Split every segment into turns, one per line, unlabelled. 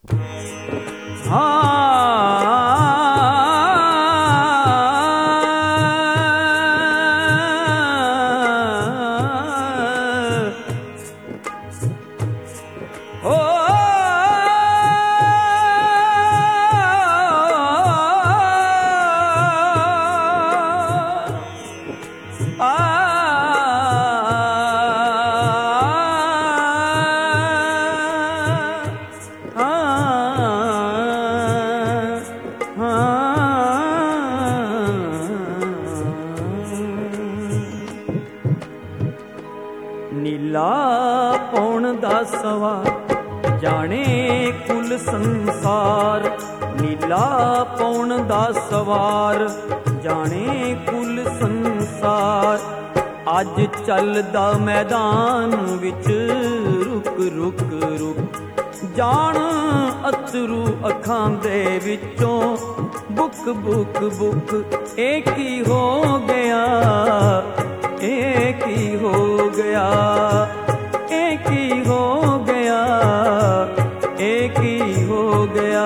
नीला पौन दा सवा जाने कुल संसार, नीला पौन दा सवार जाने कुल संसार। अज चलदा मैदान विच रुक रुक रुक, जान अथरू अखां दे विचों बुक बुक बुक। एक ही हो गया, एक ही हो गया, एक ही हो गया, एक ही हो गया।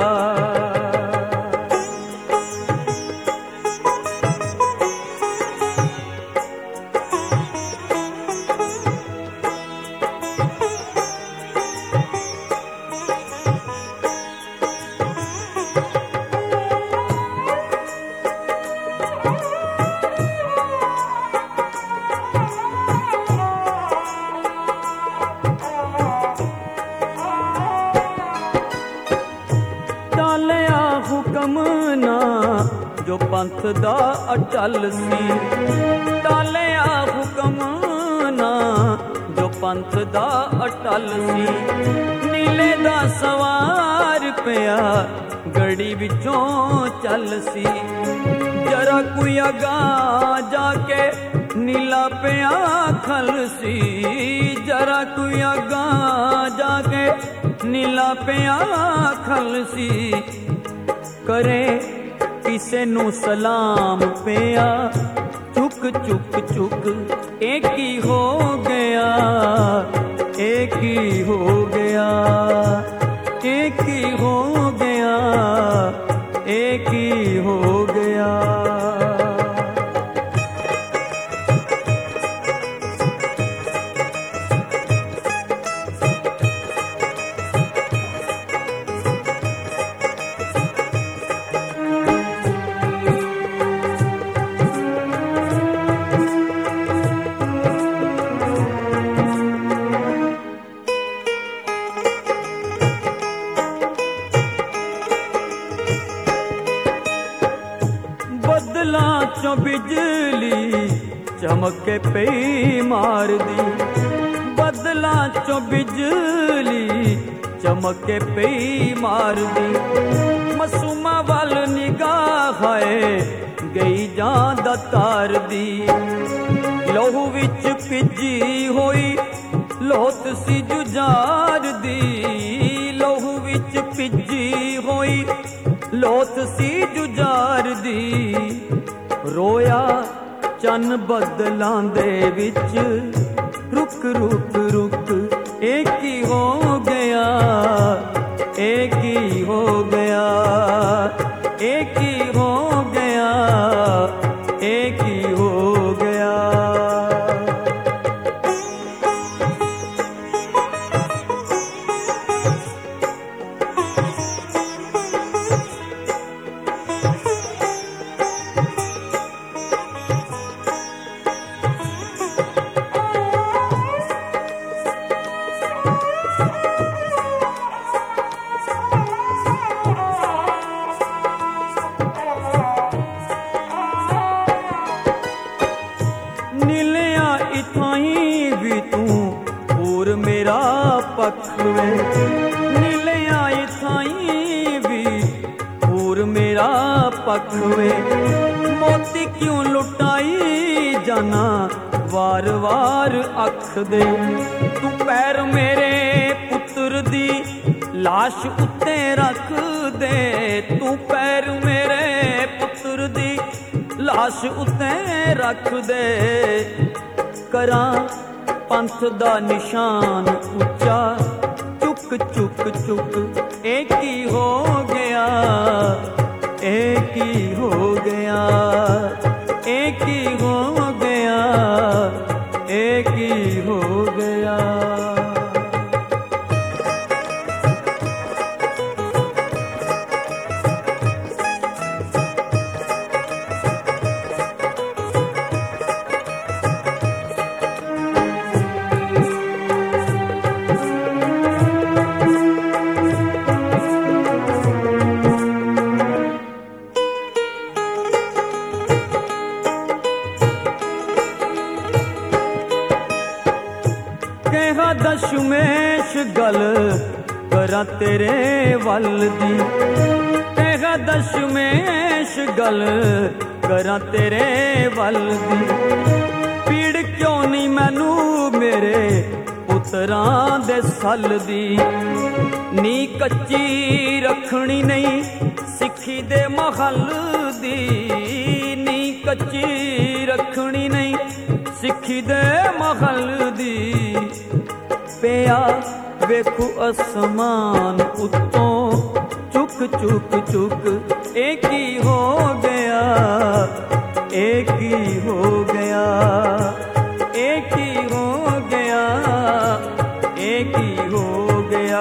हुक्मना जो पंथ दा अटल सी, टालिया हुक्मना जो पंथ दा अटल सी। नीले दा सवार पिया गड़ी विचों चल सी, जरा कोई अगा जाके नीला पिया खल सी। जरा कोई अगा जाके नीला पिया खल सी। करे किसे नू सलाम पिया चुक चुक चुक। एक ही हो गया, एक ही हो गया, एक ही हो गया, एक ही हो गया। बदला चो बिजली चमके पे मार दी, बदला चो बिजली चमके पे मार दी। मसूमा वाल निगाह है गई जांदा तार दी। लहू विच भिजी होई लोत सी जुजार दी। लहू विच भिजी होई लोत सी जुजार दी। रोया चन बदलां दे विच रुक रुक रुक। एक ही हो गया, एक ही हो गया, एक ही हो गया, एक ही हो गया। नीलिया इथाई भी तू पूर मेरा पखवे। नीलिया इथाई भी पूर मेरा पखवे। मोती क्यों लुटाई जाना वार वार अख दे। तू पैर मेरे पुत्र दी लाश उत्ते रख दे। तू पैर मेरे पुत्र दी लाश उत्ते रख दे। करा पंथ दा निशान उच्चा चुक चुक चुक चुक एक ही हो गया, एक ही हो गया, एक ही हो गया, एक ही हो गया। कहा दशमेश गल करा तेरे वल दी, कहा दशमेश गल करा तेरे वल दी। पीड़ क्यों नहीं मैनू मेरे पुत्रां दे सल दी, नी कच्ची रखनी नहीं सिक्खी दे महल दी, नी कच्ची रखनी नहीं सिक्खी दे महल दी। पिया वेखू असमान उत्तों चुक चुक चुक एक ही हो गया, एक ही हो गया, एक ही हो गया, एक ही हो गया।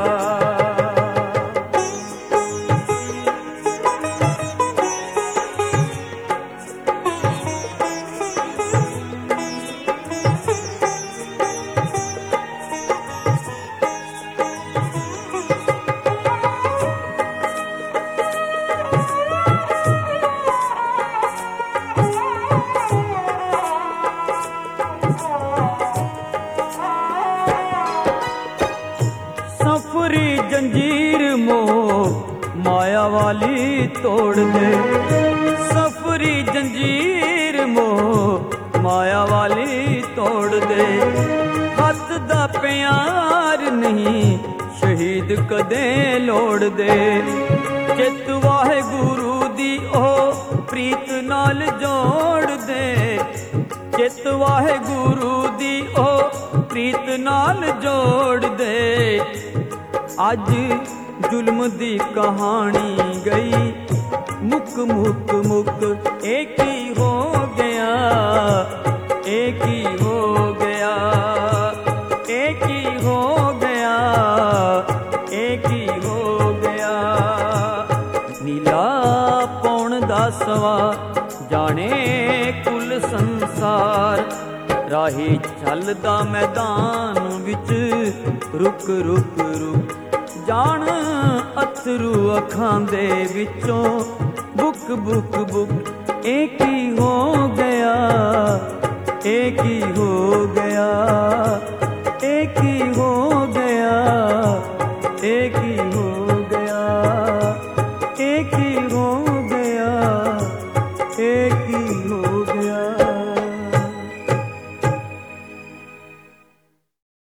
सफरी जंजीर मोह माया वाली तोड़ दे, सफरी जंजीर मोह माया वाली तोड़ दे। हथ दा प्यार नहीं शहीद कदे लोड़ दे, चित वाहे गुरु दी ओ प्रीत नाल जोड़ दे, चित वाहे गुरु दी ओ प्रीत नाल जोड़ दे। अज जुल्म दी कहानी गई मुक मुक मुक एक ही हो गया, एक ही हो गया, एक ही हो गया, एक ही हो गया। नीला पौन दा सवा जाने कुल संसार, राही चलदा मैदान विच रुक रुक रुक। जान अथरू अखां दे विचों बुक बुक बुक एक ही हो गया, एक ही हो गया, एक ही हो गया, एक ही हो गया, एक ही हो गया, एक